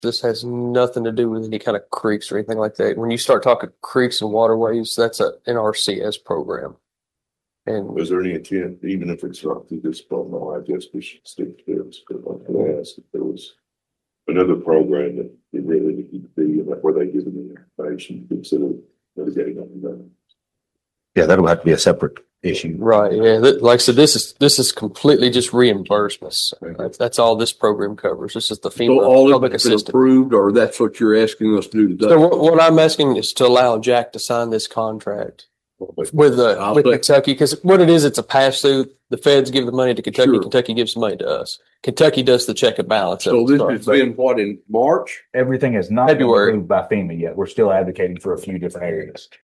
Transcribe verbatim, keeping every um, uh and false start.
this has nothing to do with any kind of creeks or anything like that. When you start talking creeks and waterways, that's a an R C S program. And is there any intent, even if it's not through this program, I guess we should stick to this, because I could ask if there was another program that it really needed to be, like where they give them the information, consider mitigating on that. Yeah, that'll have to be a separate issue. right, yeah, that, like I said, this is this is completely just reimbursements. That's, that's all this program covers. This is the So FEMA all of public it's been assistance. approved, or that's what you're asking us to do today? So what, what I'm asking is to allow Jack to sign this contract with the I'll with say- Kentucky, because what it is, it's a pass through. The feds give the money to Kentucky. Sure. Kentucky gives the money to us. Kentucky does the check and balance. So of this it. has been what, in March? Everything has not been February. approved by FEMA yet. We're still advocating for a few different areas.